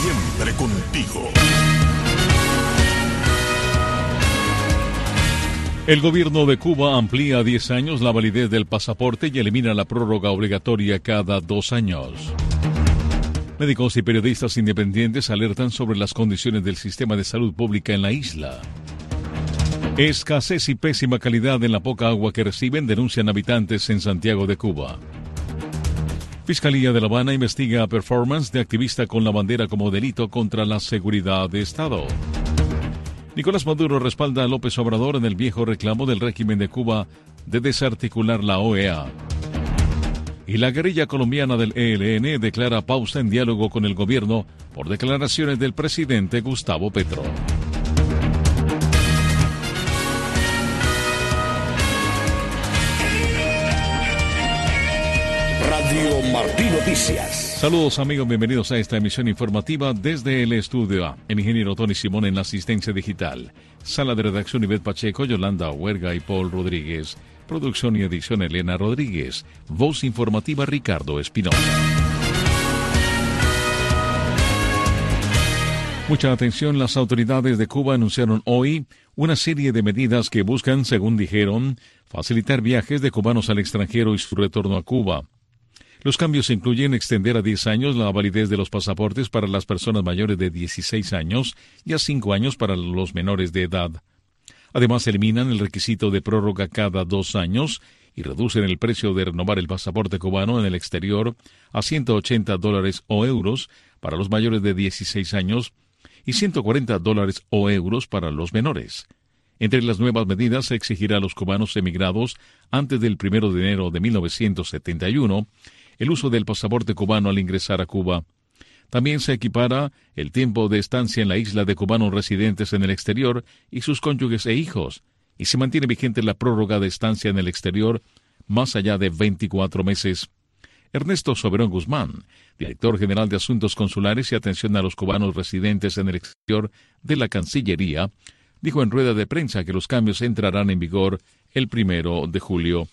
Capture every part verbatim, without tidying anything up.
Siempre contigo. El gobierno de Cuba amplía a diez años la validez del pasaporte y elimina la prórroga obligatoria cada dos años. Médicos y periodistas independientes alertan sobre las condiciones del sistema de salud pública en la isla. Escasez y pésima calidad en la poca agua que reciben, denuncian habitantes en Santiago de Cuba. Fiscalía de La Habana investiga performance de activista con la bandera como delito contra la seguridad de Estado. Nicolás Maduro respalda a López Obrador en el viejo reclamo del régimen de Cuba de desarticular la O E A. Y la guerrilla colombiana del E L N declara pausa en diálogo con el gobierno por declaraciones del presidente Gustavo Petro. Radio Martí Noticias. Saludos amigos, bienvenidos a esta emisión informativa desde el estudio A. El ingeniero Tony Simón en la asistencia digital. Sala de redacción Ivette Pacheco, Yolanda Huerga y Paul Rodríguez. Producción y edición Elena Rodríguez. Voz informativa Ricardo Espinosa. Mucha atención, las autoridades de Cuba anunciaron hoy una serie de medidas que buscan, según dijeron, facilitar viajes de cubanos al extranjero y su retorno a Cuba. Los cambios incluyen extender a diez años la validez de los pasaportes para las personas mayores de dieciséis años y a cinco años para los menores de edad. Además, eliminan el requisito de prórroga cada dos años y reducen el precio de renovar el pasaporte cubano en el exterior a ciento ochenta dólares o euros para los mayores de dieciséis años y ciento cuarenta dólares o euros para los menores. Entre las nuevas medidas se exigirá a los cubanos emigrados antes del primero de enero de mil novecientos setenta y uno el uso del pasaporte cubano al ingresar a Cuba. También se equipara el tiempo de estancia en la isla de cubanos residentes en el exterior y sus cónyuges e hijos, y se mantiene vigente la prórroga de estancia en el exterior más allá de veinticuatro meses. Ernesto Soberón Guzmán, director general de Asuntos Consulares y Atención a los Cubanos Residentes en el Exterior de la Cancillería, dijo en rueda de prensa que los cambios entrarán en vigor el primero de julio.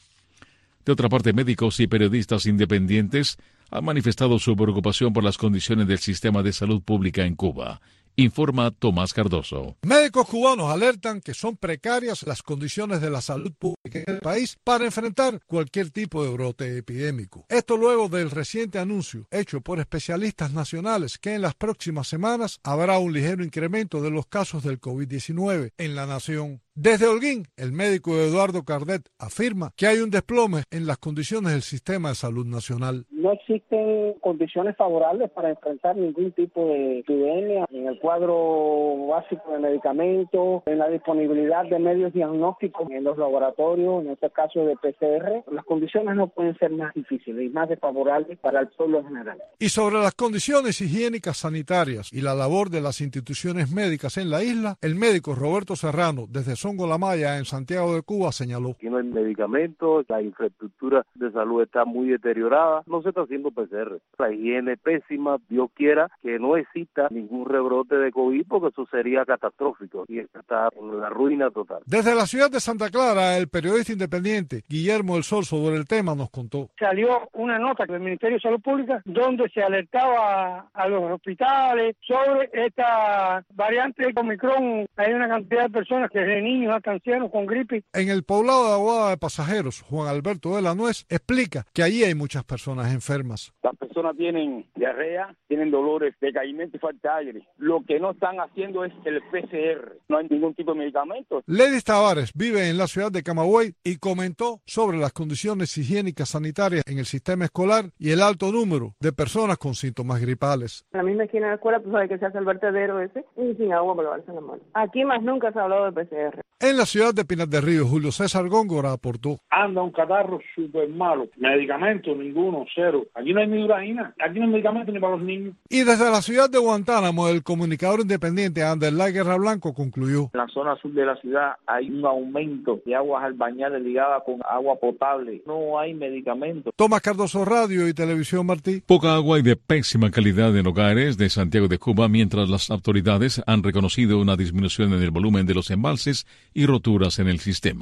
De otra parte, médicos y periodistas independientes han manifestado su preocupación por las condiciones del sistema de salud pública en Cuba. Informa Tomás Cardoso. Médicos cubanos alertan que son precarias las condiciones de la salud pública en el país para enfrentar cualquier tipo de brote epidémico. Esto luego del reciente anuncio hecho por especialistas nacionales que en las próximas semanas habrá un ligero incremento de los casos del COVID diecinueve en la nación. Desde Holguín, el médico Eduardo Cardet afirma que hay un desplome en las condiciones del sistema de salud nacional. No existen condiciones favorables para enfrentar ningún tipo de epidemia en el cuadro básico de medicamentos, en la disponibilidad de medios diagnósticos en los laboratorios, en este caso de P C R. Las condiciones no pueden ser más difíciles y más desfavorables para el pueblo en general. Y sobre las condiciones higiénicas sanitarias y la labor de las instituciones médicas en la isla, el médico Roberto Serrano, desde Songo La Maya, en Santiago de Cuba, señaló. Aquí no hay medicamentos, la infraestructura de salud está muy deteriorada, no se está haciendo P C R. La higiene pésima, Dios quiera que no exista ningún rebrote de COVID porque eso sería catastrófico y está en la ruina total. Desde la ciudad de Santa Clara, el periodista independiente Guillermo del Sol sobre el tema nos contó. Salió una nota del Ministerio de Salud Pública donde se alertaba a los hospitales sobre esta variante de Omicron. Hay una cantidad de personas que de niños hasta ancianos con gripe. En el poblado de Aguada de Pasajeros, Juan Alberto de la Nuez explica que allí hay muchas personas enfermas. Las personas tienen diarrea, tienen dolores, decaimiento y falta de aire. Lo que no están haciendo es el P C R. No hay ningún tipo de medicamento. Ledis Tavares vive en la ciudad de Camagüey y comentó sobre las condiciones higiénicas sanitarias en el sistema escolar y el alto número de personas con síntomas gripales. En la misma esquina de la escuela, pues sabe que se hace el vertedero ese y sin agua para lavarse las manos. Aquí más nunca se ha hablado de P C R. En la ciudad de Pinar del Río, Julio César Góngora aportó. Anda un catarro súper malo. Medicamentos, ninguno, cero. Aquí no hay ni duraína. Aquí no hay medicamentos ni para los niños. Y desde la ciudad de Guantánamo, el comunicador independiente Anderlay Guerra Blanco concluyó. En la zona sur de la ciudad hay un aumento de aguas albañales ligadas con agua potable. No hay medicamentos. Tomás Cardoso, Radio y Televisión Martí. Poca agua y de pésima calidad en hogares de Santiago de Cuba, mientras las autoridades han reconocido una disminución en el volumen de los embalses y roturas en el sistema.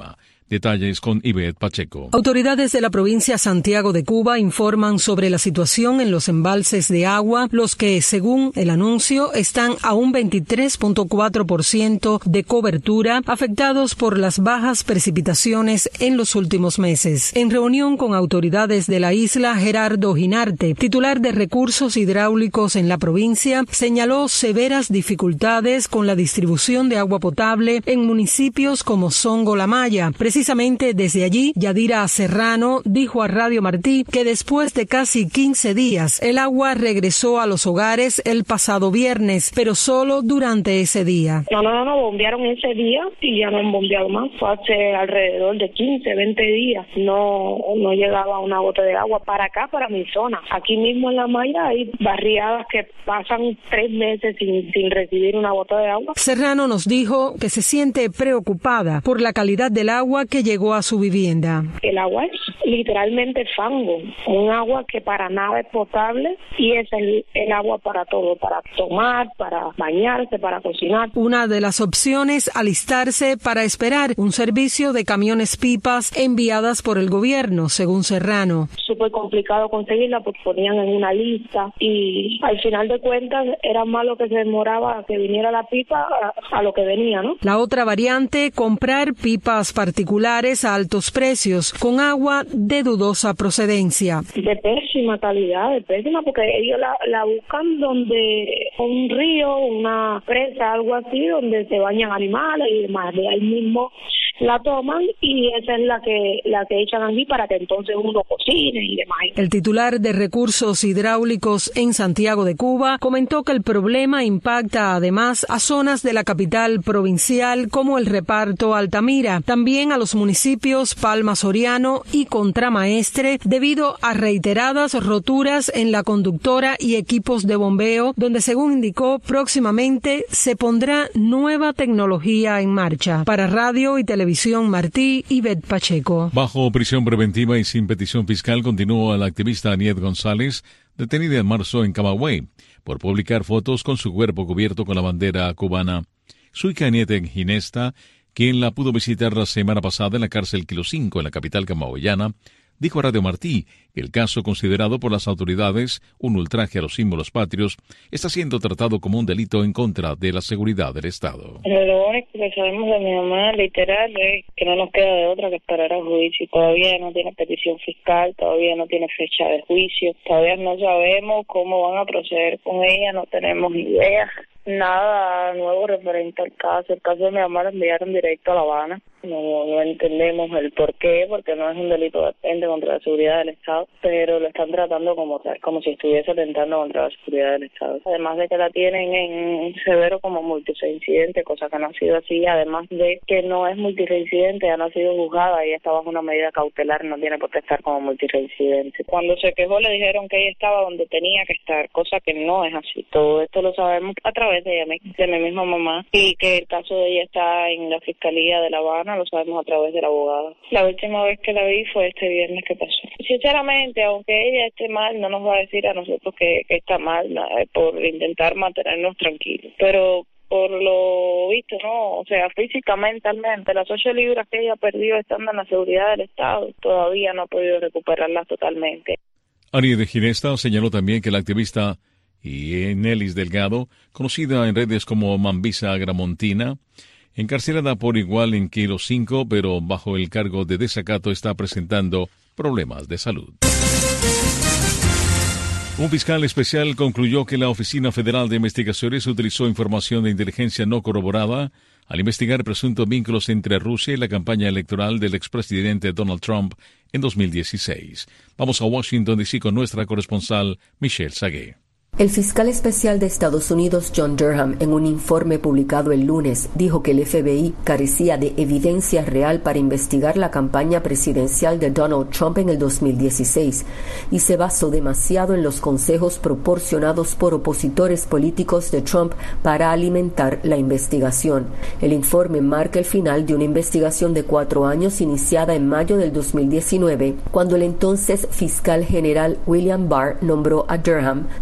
Detalles con Ivette Pacheco. Autoridades de la provincia Santiago de Cuba informan sobre la situación en los embalses de agua, los que, según el anuncio, están a un veintitrés punto cuatro por ciento de cobertura, afectados por las bajas precipitaciones en los últimos meses. En reunión con autoridades de la isla, Gerardo Ginarte, titular de recursos hidráulicos en la provincia, señaló severas dificultades con la distribución de agua potable en municipios como Songo La Maya. Precisamente desde allí, Yadira Serrano dijo a Radio Martí que después de casi quince días, el agua regresó a los hogares el pasado viernes, pero solo durante ese día. No, no, no, no, bombearon ese día y ya no han bombeado más. Fue hace alrededor de quince, veinte días. No, no llegaba una gota de agua para acá, para mi zona. Aquí mismo en La Maya hay barriadas que pasan tres meses sin, sin recibir una gota de agua. Serrano nos dijo que se siente preocupada por la calidad del agua que llegó a su vivienda. El agua es literalmente fango, un agua que para nada es potable y es el, el agua para todo, para tomar, para bañarse, para cocinar. Una de las opciones, alistarse para esperar un servicio de camiones pipas enviadas por el gobierno, según Serrano. Súper complicado conseguirla porque ponían en una lista y al final de cuentas era más lo que se demoraba que viniera la pipa a, a lo que venía, ¿no? La otra variante, comprar pipas particulares a altos precios con agua de dudosa procedencia. De pésima calidad, de pésima, porque ellos la, la buscan donde un río, una presa, algo así, donde se bañan animales y demás. De ahí mismo la toman y esa es la que la que echan aquí para que entonces uno cocine y demás. El titular de recursos hidráulicos en Santiago de Cuba comentó que el problema impacta además a zonas de la capital provincial como el reparto Altamira, también a los municipios Palma Soriano y Contramaestre debido a reiteradas roturas en la conductora y equipos de bombeo, donde según indicó próximamente se pondrá nueva tecnología en marcha. Para Radio y Televisión Martí, Ivette Pacheco. Bajo prisión preventiva y sin petición fiscal continúa la activista Aniet González, detenida en marzo en Camagüey, por publicar fotos con su cuerpo cubierto con la bandera cubana. Su hija Aniet Ginesta, quien la pudo visitar la semana pasada en la cárcel Kilo cinco en la capital camagüeyana, dijo a Radio Martí que el caso, considerado por las autoridades un ultraje a los símbolos patrios, está siendo tratado como un delito en contra de la seguridad del Estado. Lo único que sabemos de mi mamá, literal, es que no nos queda de otra que esperar a juicio. Todavía no tiene petición fiscal, todavía no tiene fecha de juicio, todavía no sabemos cómo van a proceder con ella, no tenemos idea. Nada nuevo referente al caso. El caso de mi mamá lo enviaron directo a La Habana. No, no entendemos el por qué, porque no es un delito de contra la seguridad del Estado, pero lo están tratando como tal, como si estuviese atentando contra la seguridad del Estado. Además de que la tienen en severo como multireincidente, cosa que no ha sido así, además de que no es multireincidente, ya no ha sido juzgada y está bajo una medida cautelar, no tiene por qué estar como multireincidente. Cuando se quejó le dijeron que ella estaba donde tenía que estar, cosa que no es así. Todo esto lo sabemos a través de, ella, de mi misma mamá, y que el caso de ella está en la Fiscalía de La Habana, lo sabemos a través del abogado. La última vez que la vi fue este viernes que pasó. Sinceramente, aunque ella esté mal, no nos va a decir a nosotros que, que está mal, ¿no? Por intentar mantenernos tranquilos. Pero por lo visto, no, o sea, físicamente, mentalmente, las ocho libras que ella perdió estando en la seguridad del Estado, todavía no ha podido recuperarlas totalmente. Aniet de Ginesta señaló también que la activista Yenelis Delgado, conocida en redes como Mambisa Gramontina, encarcelada por igual en Kilo cinco, pero bajo el cargo de desacato, está presentando problemas de salud. Un fiscal especial concluyó que la Oficina Federal de Investigaciones utilizó información de inteligencia no corroborada al investigar presuntos vínculos entre Rusia y la campaña electoral del expresidente Donald Trump en dos mil dieciséis. Vamos a Washington, D C con nuestra corresponsal Michelle Sagué. El fiscal especial de Estados Unidos, John Durham, en un informe publicado el lunes, dijo que el F B I carecía de evidencia real para investigar la campaña presidencial de Donald Trump en el dos mil dieciséis y se basó demasiado en los consejos proporcionados por opositores políticos de Trump para alimentar la investigación. El informe marca el final de una investigación de cuatro años iniciada en mayo del dos mil diecinueve, cuando el entonces fiscal general William Barr nombró a Durham para investigar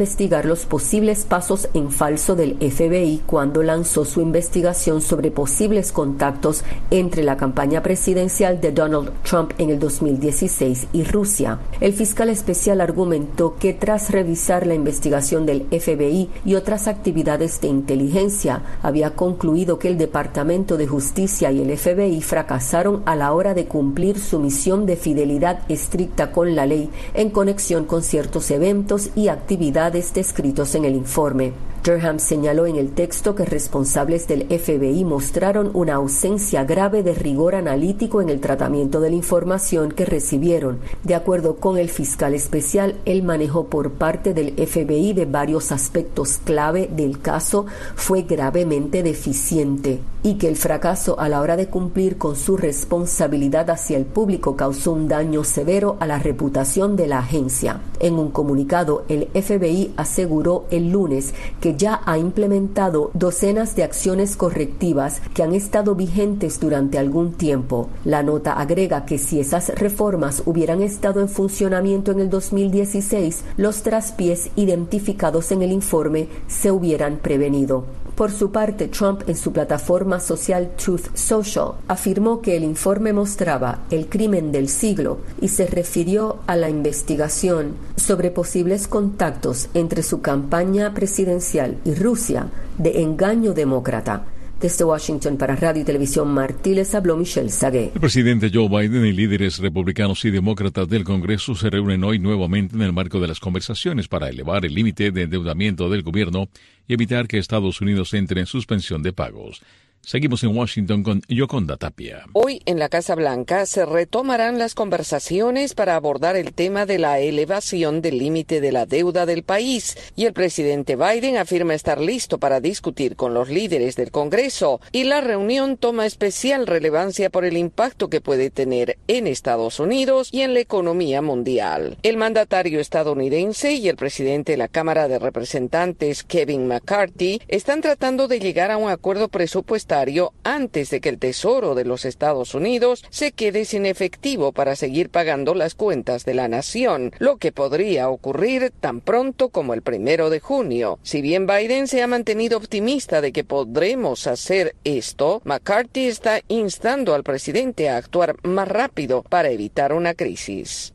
investigar los posibles pasos en falso del F B I cuando lanzó su investigación sobre posibles contactos entre la campaña presidencial de Donald Trump en el dos mil dieciséis y Rusia. El fiscal especial argumentó que tras revisar la investigación del F B I y otras actividades de inteligencia, había concluido que el Departamento de Justicia y el F B I fracasaron a la hora de cumplir su misión de fidelidad estricta con la ley en conexión con ciertos eventos y actividades descritos en el informe. Durham señaló en el texto que responsables del F B I mostraron una ausencia grave de rigor analítico en el tratamiento de la información que recibieron. De acuerdo con el fiscal especial, el manejo por parte del F B I de varios aspectos clave del caso fue gravemente deficiente y que el fracaso a la hora de cumplir con su responsabilidad hacia el público causó un daño severo a la reputación de la agencia. En un comunicado, el F B I aseguró el lunes que ya ha implementado docenas de acciones correctivas que han estado vigentes durante algún tiempo. La nota agrega que si esas reformas hubieran estado en funcionamiento en el dos mil dieciséis, los traspiés identificados en el informe se hubieran prevenido. Por su parte, Trump en su plataforma social Truth Social afirmó que el informe mostraba el crimen del siglo y se refirió a la investigación sobre posibles contactos entre su campaña presidencial y Rusia de engaño demócrata. Desde Washington para Radio y Televisión Martí les habló Michelle Sagué. El presidente Joe Biden y líderes republicanos y demócratas del Congreso se reúnen hoy nuevamente en el marco de las conversaciones para elevar el límite de endeudamiento del gobierno y evitar que Estados Unidos entre en suspensión de pagos. Seguimos en Washington con Yoconda Tapia. Hoy en la Casa Blanca se retomarán las conversaciones para abordar el tema de la elevación del límite de la deuda del país y el presidente Biden afirma estar listo para discutir con los líderes del Congreso y la reunión toma especial relevancia por el impacto que puede tener en Estados Unidos y en la economía mundial. El mandatario estadounidense y el presidente de la Cámara de Representantes, Kevin McCarthy, están tratando de llegar a un acuerdo presupuestario antes de que el Tesoro de los Estados Unidos se quede sin efectivo para seguir pagando las cuentas de la nación, lo que podría ocurrir tan pronto como el primero de junio. Si bien Biden se ha mantenido optimista de que podremos hacer esto, McCarthy está instando al presidente a actuar más rápido para evitar una crisis.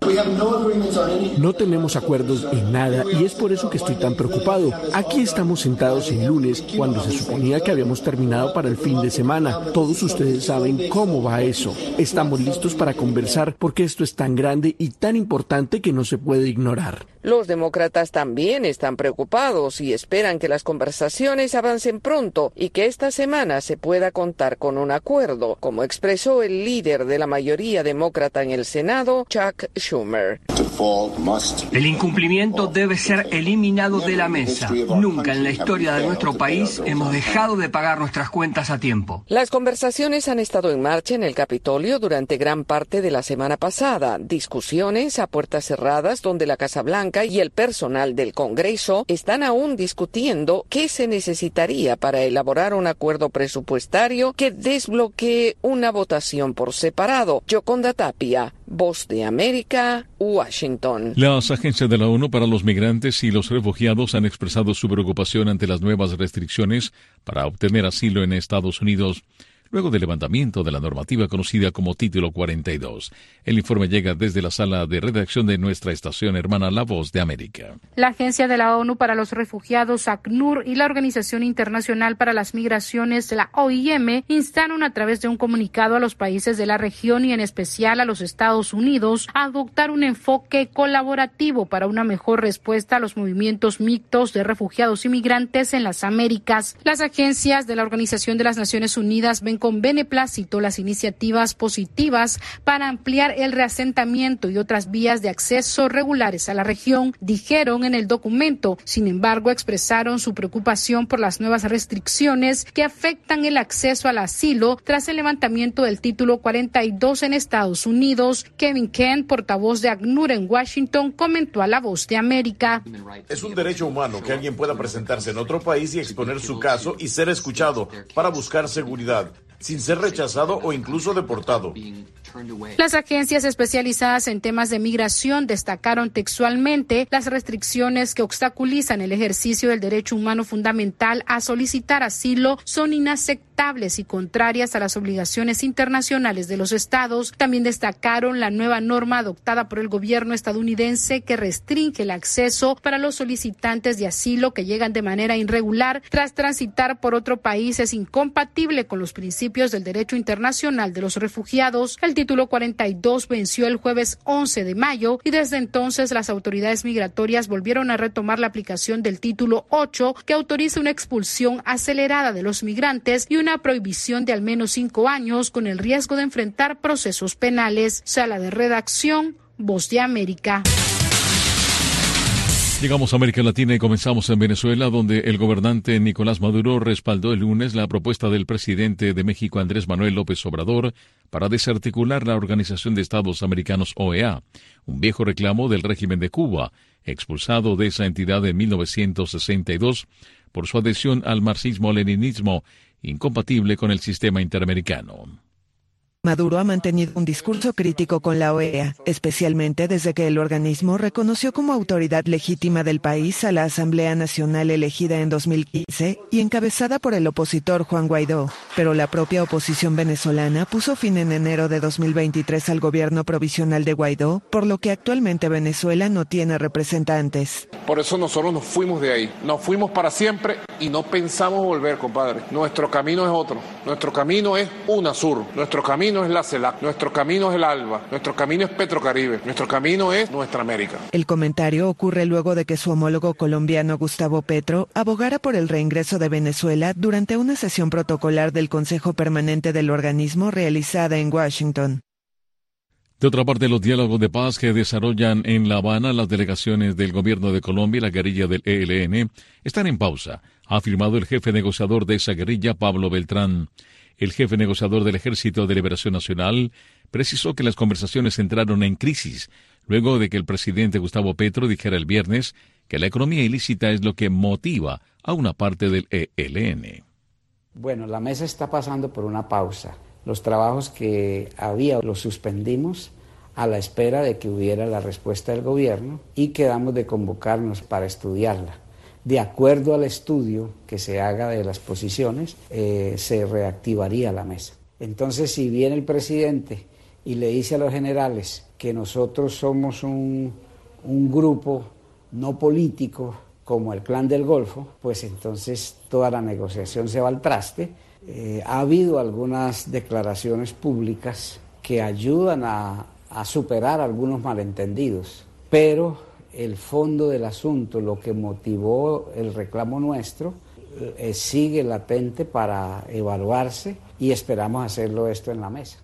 No tenemos acuerdos en nada y es por eso que estoy tan preocupado. Aquí estamos sentados el lunes cuando se suponía que habíamos terminado para el fin de semana. Todos ustedes saben cómo va eso. Estamos listos para conversar porque esto es tan grande y tan importante que no se puede ignorar. Los demócratas también están preocupados y esperan que las conversaciones avancen pronto y que esta semana se pueda contar con un acuerdo, como expresó el líder de la mayoría demócrata en el Senado, Chuck Schumer. El incumplimiento debe ser eliminado de la mesa. Nunca en la historia de nuestro país hemos dejado de pagar nuestras cuentas a tiempo. Las conversaciones han estado en marcha en el Capitolio durante gran parte de la semana pasada. Discusiones a puertas cerradas donde la Casa Blanca y el personal del Congreso están aún discutiendo qué se necesitaría para elaborar un acuerdo presupuestario que desbloquee una votación por separado. Yoconda Tapia, Voz de América, Washington. Las agencias de la ONU para los migrantes y los refugiados han expresado su preocupación ante las nuevas restricciones para obtener asilo en Estados Unidos, luego del levantamiento de la normativa conocida como Título cuarenta y dos. El informe llega desde la sala de redacción de nuestra estación hermana La Voz de América. La Agencia de la ONU para los Refugiados, ACNUR, y la Organización Internacional para las Migraciones, la O I M, instaron a través de un comunicado a los países de la región y en especial a los Estados Unidos a adoptar un enfoque colaborativo para una mejor respuesta a los movimientos mixtos de refugiados y migrantes en las Américas. Las agencias de la Organización de las Naciones Unidas ven con beneplácito las iniciativas positivas para ampliar el reasentamiento y otras vías de acceso regulares a la región, dijeron en el documento. Sin embargo, expresaron su preocupación por las nuevas restricciones que afectan el acceso al asilo tras el levantamiento del Título cuarenta y dos en Estados Unidos. Kevin Kent, portavoz de ACNUR en Washington, comentó a La Voz de América. Es un derecho humano que alguien pueda presentarse en otro país y exponer su caso y ser escuchado para buscar seguridad, sin ser rechazado o incluso deportado. Las agencias especializadas en temas de migración destacaron textualmente las restricciones que obstaculizan el ejercicio del derecho humano fundamental a solicitar asilo son inaceptables y contrarias a las obligaciones internacionales de los estados. También destacaron la nueva norma adoptada por el gobierno estadounidense que restringe el acceso para los solicitantes de asilo que llegan de manera irregular tras transitar por otro país es incompatible con los principios del derecho internacional de los refugiados. El título cuarenta y dos venció el jueves once de mayo y desde entonces las autoridades migratorias volvieron a retomar la aplicación del título ocho que autoriza una expulsión acelerada de los migrantes y una prohibición de al menos cinco años con el riesgo de enfrentar procesos penales. Sala de redacción, Voz de América. Llegamos a América Latina y comenzamos en Venezuela, donde el gobernante Nicolás Maduro respaldó el lunes la propuesta del presidente de México, Andrés Manuel López Obrador, para desarticular la Organización de Estados Americanos, O E A, un viejo reclamo del régimen de Cuba, expulsado de esa entidad en mil novecientos sesenta y dos por su adhesión al marxismo-leninismo, incompatible con el sistema interamericano. Maduro ha mantenido un discurso crítico con la O E A, especialmente desde que el organismo reconoció como autoridad legítima del país a la Asamblea Nacional elegida en dos mil quince y encabezada por el opositor Juan Guaidó. Pero la propia oposición venezolana puso fin en enero de dos mil veintitrés al gobierno provisional de Guaidó, por lo que actualmente Venezuela no tiene representantes. Por eso nosotros nos fuimos de ahí, nos fuimos para siempre y no pensamos volver, compadre. Nuestro camino es otro, nuestro camino es UNASUR, nuestro camino es la CELAC, nuestro camino es el ALBA, nuestro camino es Petrocaribe, nuestro camino es Nuestra América. El comentario ocurre luego de que su homólogo colombiano Gustavo Petro abogara por el reingreso de Venezuela durante una sesión protocolar del Consejo Permanente del organismo realizada en Washington. De otra parte, los diálogos de paz que desarrollan en La Habana las delegaciones del gobierno de Colombia y la guerrilla del E L N están en pausa, ha afirmado el jefe negociador de esa guerrilla, Pablo Beltrán. El jefe negociador del Ejército de Liberación Nacional precisó que las conversaciones entraron en crisis luego de que el presidente Gustavo Petro dijera el viernes que la economía ilícita es lo que motiva a una parte del E L N. Bueno, la mesa está pasando por una pausa. Los trabajos que había los suspendimos a la espera de que hubiera la respuesta del gobierno y quedamos de convocarnos para estudiarla. De acuerdo al estudio que se haga de las posiciones, eh, se reactivaría la mesa. Entonces, si viene el presidente y le dice a los generales que nosotros somos un, un grupo no político como el Clan del Golfo, pues entonces toda la negociación se va al traste. Eh, ha habido algunas declaraciones públicas que ayudan a, a superar algunos malentendidos, pero el fondo del asunto, lo que motivó el reclamo nuestro, eh, sigue latente para evaluarse y esperamos hacerlo esto en la mesa.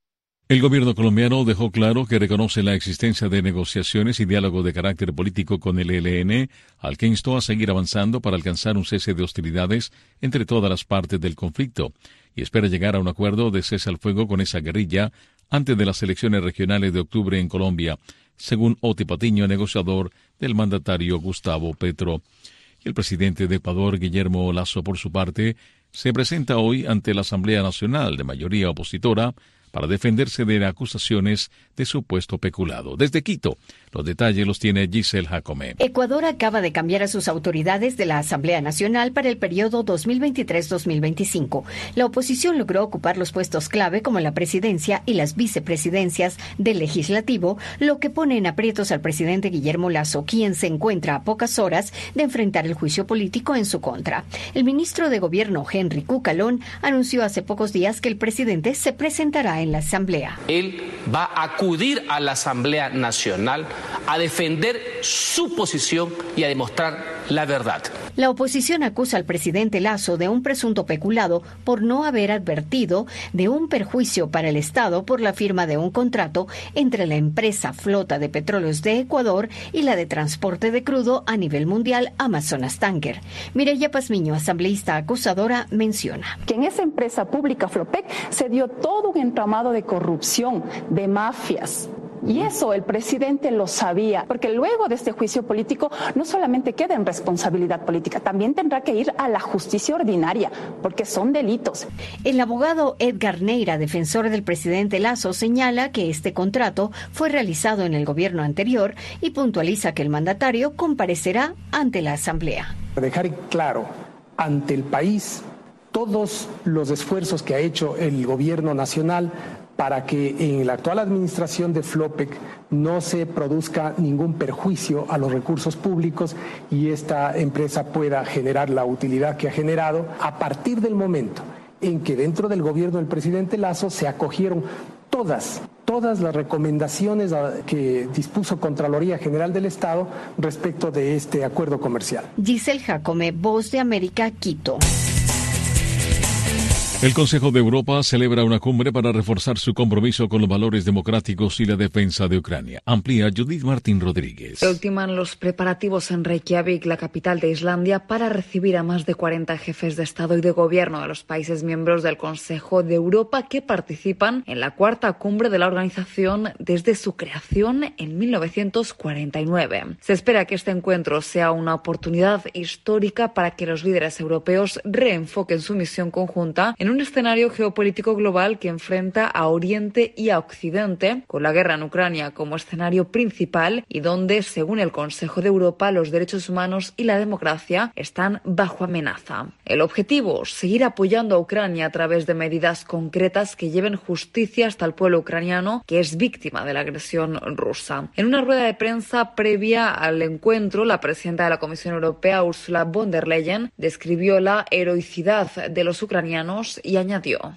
El gobierno colombiano dejó claro que reconoce la existencia de negociaciones y diálogo de carácter político con el E L N, al que instó a seguir avanzando para alcanzar un cese de hostilidades entre todas las partes del conflicto, y espera llegar a un acuerdo de cese al fuego con esa guerrilla antes de las elecciones regionales de octubre en Colombia, según Oti Patiño, negociador del mandatario Gustavo Petro. El presidente de Ecuador, Guillermo Lasso, por su parte, se presenta hoy ante la Asamblea Nacional de mayoría opositora para defenderse de acusaciones de supuesto peculado. Desde Quito, los detalles los tiene Giselle Jacome. Ecuador acaba de cambiar a sus autoridades de la Asamblea Nacional para el periodo dos mil veintitrés a dos mil veinticinco. La oposición logró ocupar los puestos clave como la presidencia y las vicepresidencias del Legislativo, lo que pone en aprietos al presidente Guillermo Lasso, quien se encuentra a pocas horas de enfrentar el juicio político en su contra. El ministro de Gobierno, Henry Cucalón, anunció hace pocos días que el presidente se presentará en la Asamblea. Él va a acudir a la Asamblea Nacional a defender su posición y a demostrar la verdad. La oposición acusa al presidente Lasso de un presunto peculado por no haber advertido de un perjuicio para el Estado por la firma de un contrato entre la empresa Flota de Petróleos de Ecuador y la de transporte de crudo a nivel mundial Amazonas Tanker. Mireya Pazmiño, asambleísta acusadora, menciona que en esa empresa pública Flopec se dio todo un entramado de corrupción, de mafias, Y eso el presidente lo sabía, porque luego de este juicio político no solamente queda en responsabilidad política, también tendrá que ir a la justicia ordinaria, porque son delitos. El abogado Edgar Neira, defensor del presidente Lasso, señala que este contrato fue realizado en el gobierno anterior y puntualiza que el mandatario comparecerá ante la Asamblea. Dejar claro ante el país todos los esfuerzos que ha hecho el gobierno nacional para que en la actual administración de Flopec no se produzca ningún perjuicio a los recursos públicos y esta empresa pueda generar la utilidad que ha generado a partir del momento en que dentro del gobierno del presidente Lasso se acogieron todas, todas las recomendaciones que dispuso Contraloría General del Estado respecto de este acuerdo comercial. Giselle Jacome, Voz de América, Quito. El Consejo de Europa celebra una cumbre para reforzar su compromiso con los valores democráticos y la defensa de Ucrania. Amplía Judith Martín Rodríguez. Se ultiman los preparativos en Reykjavik, la capital de Islandia, para recibir a más de cuarenta jefes de Estado y de Gobierno de los países miembros del Consejo de Europa que participan en la cuarta cumbre de la organización desde su creación en mil novecientos cuarenta y nueve. Se espera que este encuentro sea una oportunidad histórica para que los líderes europeos reenfoquen su misión conjunta en un escenario geopolítico global que enfrenta a Oriente y a Occidente, con la guerra en Ucrania como escenario principal y donde, según el Consejo de Europa, los derechos humanos y la democracia están bajo amenaza. El objetivo, seguir apoyando a Ucrania a través de medidas concretas que lleven justicia hasta el pueblo ucraniano que es víctima de la agresión rusa. En una rueda de prensa previa al encuentro, la presidenta de la Comisión Europea, Ursula von der Leyen, describió la heroicidad de los ucranianos y añadió: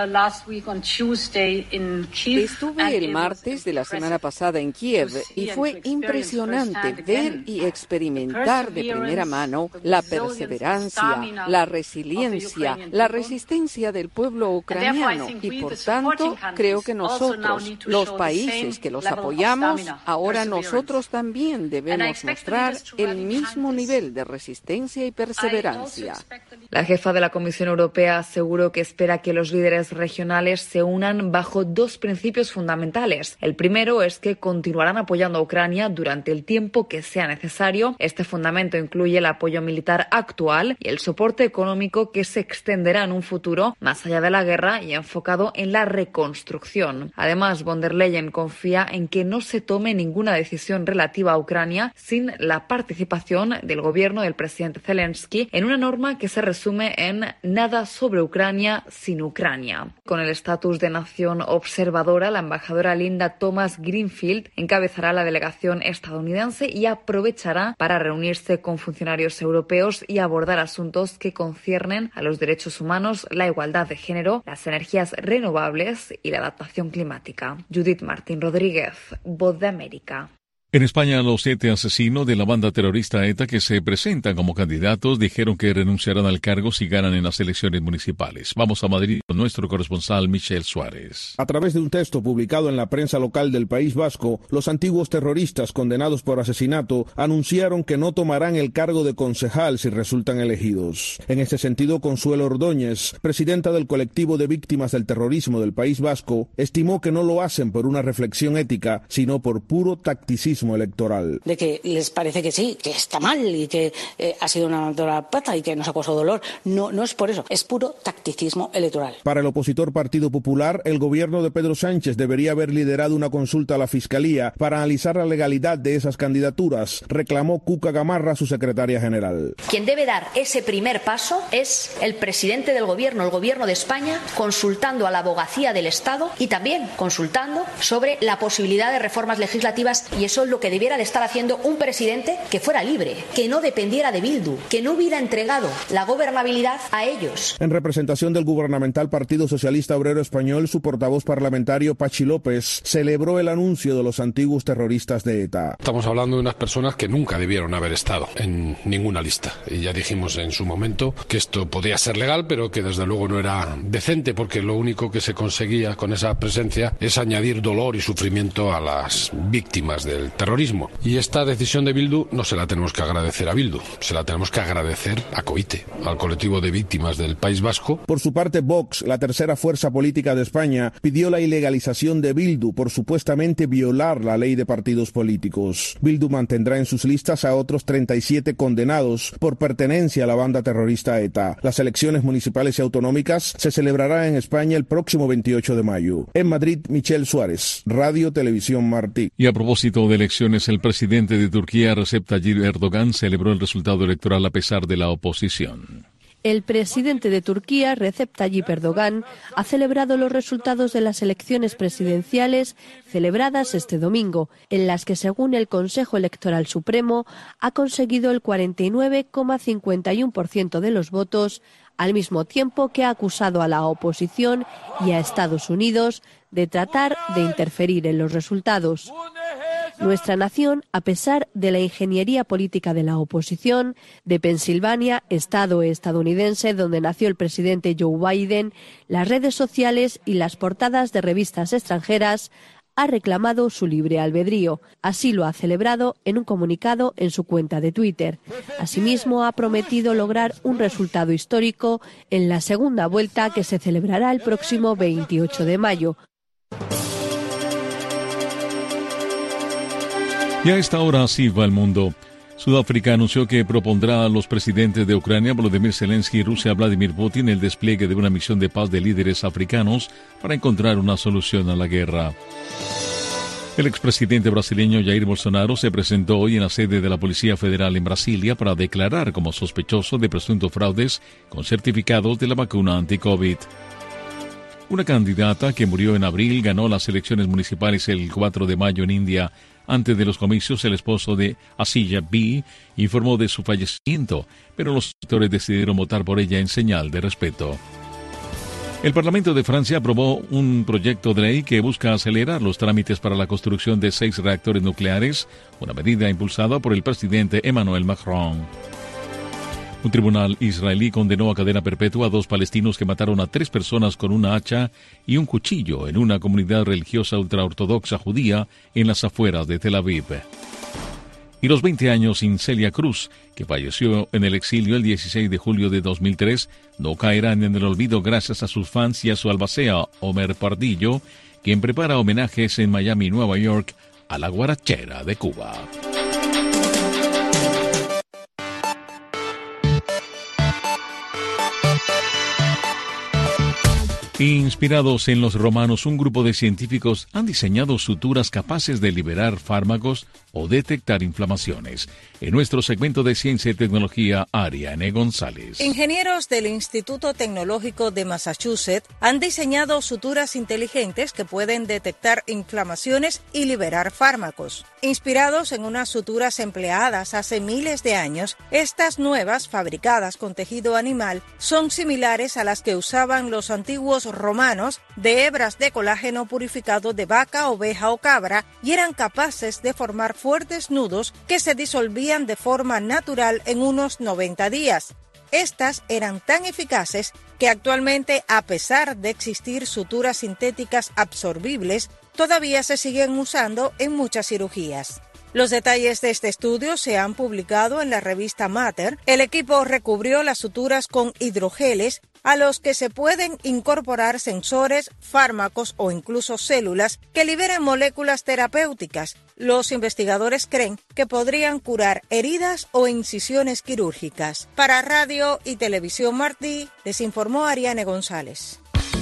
Estuve el martes de la semana pasada en Kiev y fue impresionante ver y experimentar de primera mano la perseverancia, la resiliencia, la resistencia del pueblo ucraniano y, por tanto, creo que nosotros, los países que los apoyamos, ahora nosotros también debemos mostrar el mismo nivel de resistencia y perseverancia. La jefa de la Comisión Europea aseguró que espera que los líderes regionales se unan bajo dos principios fundamentales. El primero es que continuarán apoyando a Ucrania durante el tiempo que sea necesario. Este fundamento incluye el apoyo militar actual y el soporte económico que se extenderá en un futuro más allá de la guerra y enfocado en la reconstrucción. Además, von der Leyen confía en que no se tome ninguna decisión relativa a Ucrania sin la participación del gobierno del presidente Zelensky en una norma que se resume en nada sobre Ucrania sin Ucrania. Con el estatus de nación observadora, la embajadora Linda Thomas Greenfield encabezará la delegación estadounidense y aprovechará para reunirse con funcionarios europeos y abordar asuntos que conciernen a los derechos humanos, la igualdad de género, las energías renovables y la adaptación climática. Judith Martín Rodríguez, Voz de América. En España, los siete asesinos de la banda terrorista ETA que se presentan como candidatos dijeron que renunciarán al cargo si ganan en las elecciones municipales. Vamos a Madrid con nuestro corresponsal Michel Suárez. A través de un texto publicado en la prensa local del País Vasco, los antiguos terroristas condenados por asesinato anunciaron que no tomarán el cargo de concejal si resultan elegidos. En este sentido, Consuelo Ordóñez, presidenta del colectivo de víctimas del terrorismo del País Vasco, estimó que no lo hacen por una reflexión ética, sino por puro tacticismo electoral. De que les parece que sí, que está mal y que eh, ha sido una dura pata y que nos ha causado dolor. No, no es por eso, es puro tacticismo electoral. Para el opositor Partido Popular, el gobierno de Pedro Sánchez debería haber liderado una consulta a la Fiscalía para analizar la legalidad de esas candidaturas, reclamó Cuca Gamarra, su secretaria general. Quien debe dar ese primer paso es el presidente del gobierno, el gobierno de España, consultando a la abogacía del Estado y también consultando sobre la posibilidad de reformas legislativas, y eso es lo que debiera de estar haciendo un presidente que fuera libre, que no dependiera de Bildu, que no hubiera entregado la gobernabilidad a ellos. En representación del gubernamental Partido Socialista Obrero Español, su portavoz parlamentario Pachi López celebró el anuncio de los antiguos terroristas de ETA. Estamos hablando de unas personas que nunca debieron haber estado en ninguna lista. Y ya dijimos en su momento que esto podía ser legal, pero que desde luego no era decente, porque lo único que se conseguía con esa presencia es añadir dolor y sufrimiento a las víctimas del terrorismo. Y esta decisión de Bildu no se la tenemos que agradecer a Bildu, se la tenemos que agradecer a COITE, al colectivo de víctimas del País Vasco. Por su parte, Vox, la tercera fuerza política de España, pidió la ilegalización de Bildu por supuestamente violar la ley de partidos políticos. Bildu mantendrá en sus listas a otros treinta y siete condenados por pertenencia a la banda terrorista ETA. Las elecciones municipales y autonómicas se celebrarán en España el próximo veintiocho de mayo. En Madrid, Michel Suárez, Radio Televisión Martí. Y a propósito de elecciones, el presidente de Turquía, Recep Tayyip Erdogan, celebró el resultado electoral a pesar de la oposición. El presidente de Turquía, Recep Tayyip Erdogan, ha celebrado los resultados de las elecciones presidenciales celebradas este domingo, en las que, según el Consejo Electoral Supremo, ha conseguido el cuarenta y nueve coma cincuenta y uno por ciento de los votos, al mismo tiempo que ha acusado a la oposición y a Estados Unidos de tratar de interferir en los resultados. Nuestra nación, a pesar de la ingeniería política de la oposición, de Pensilvania, estado estadounidense donde nació el presidente Joe Biden, las redes sociales y las portadas de revistas extranjeras, ha reclamado su libre albedrío. Así lo ha celebrado en un comunicado en su cuenta de Twitter. Asimismo, ha prometido lograr un resultado histórico en la segunda vuelta que se celebrará el próximo veintiocho de mayo. Y a esta hora así va el mundo. Sudáfrica anunció que propondrá a los presidentes de Ucrania, Volodymyr Zelensky, y Rusia, Vladimir Putin, el despliegue de una misión de paz de líderes africanos para encontrar una solución a la guerra. El expresidente brasileño Jair Bolsonaro se presentó hoy en la sede de la Policía Federal en Brasilia para declarar como sospechoso de presuntos fraudes con certificados de la vacuna anti-COVID. Una candidata que murió en abril ganó las elecciones municipales el cuatro de mayo en India. Antes de los comicios, el esposo de Asiya B informó de su fallecimiento, pero los electores decidieron votar por ella en señal de respeto. El Parlamento de Francia aprobó un proyecto de ley que busca acelerar los trámites para la construcción de seis reactores nucleares, una medida impulsada por el presidente Emmanuel Macron. Un tribunal israelí condenó a cadena perpetua a dos palestinos que mataron a tres personas con una hacha y un cuchillo en una comunidad religiosa ultraortodoxa judía en las afueras de Tel Aviv. Y los veinte años sin Celia Cruz, que falleció en el exilio el dieciséis de julio de dos mil tres, no caerán en el olvido gracias a sus fans y a su albacea Homer Pardillo, quien prepara homenajes en Miami, Nueva York, a la guarachera de Cuba. Inspirados en los romanos, un grupo de científicos han diseñado suturas capaces de liberar fármacos o detectar inflamaciones. En nuestro segmento de Ciencia y Tecnología, Ariane González. Ingenieros del Instituto Tecnológico de Massachusetts han diseñado suturas inteligentes que pueden detectar inflamaciones y liberar fármacos. Inspirados en unas suturas empleadas hace miles de años, estas nuevas, fabricadas con tejido animal, son similares a las que usaban los antiguos romanos de hebras de colágeno purificado de vaca, oveja o cabra y eran capaces de formar fuertes nudos que se disolvían de forma natural en unos noventa días. Estas eran tan eficaces que actualmente, a pesar de existir suturas sintéticas absorbibles, todavía se siguen usando en muchas cirugías. Los detalles de este estudio se han publicado en la revista Matter. El equipo recubrió las suturas con hidrogeles a los que se pueden incorporar sensores, fármacos o incluso células que liberan moléculas terapéuticas. Los investigadores creen que podrían curar heridas o incisiones quirúrgicas. Para Radio y Televisión Martí, les informó Ariane González.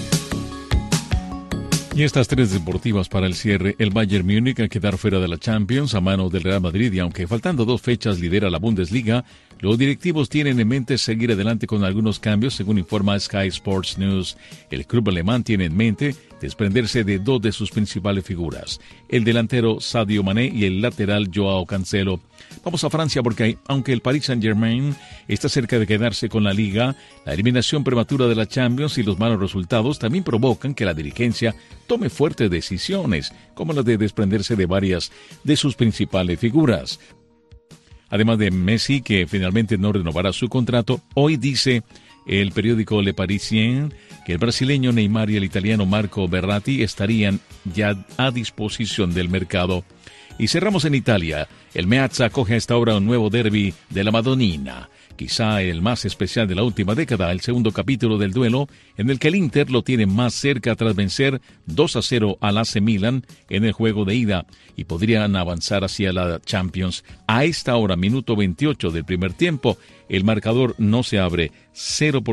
Y estas tres deportivas para el cierre: el Bayern Múnich a quedar fuera de la Champions a manos del Real Madrid, y aunque faltando dos fechas lidera la Bundesliga, los directivos tienen en mente seguir adelante con algunos cambios, según informa Sky Sports News. El club alemán tiene en mente desprenderse de dos de sus principales figuras, el delantero Sadio Mané y el lateral Joao Cancelo. Vamos a Francia porque, aunque el Paris Saint-Germain está cerca de quedarse con la Liga, la eliminación prematura de la Champions y los malos resultados también provocan que la dirigencia tome fuertes decisiones, como la de desprenderse de varias de sus principales figuras. Además de Messi, que finalmente no renovará su contrato, hoy dice el periódico Le Parisien que el brasileño Neymar y el italiano Marco Verratti estarían ya a disposición del mercado. Y cerramos en Italia. El Meazza acoge a esta hora un nuevo derbi de la Madonnina, quizá el más especial de la última década, el segundo capítulo del duelo, en el que el Inter lo tiene más cerca tras vencer dos a cero al A C Milan en el juego de ida y podrían avanzar hacia la Champions. A esta hora, minuto veintiocho del primer tiempo, el marcador no se abre, cero por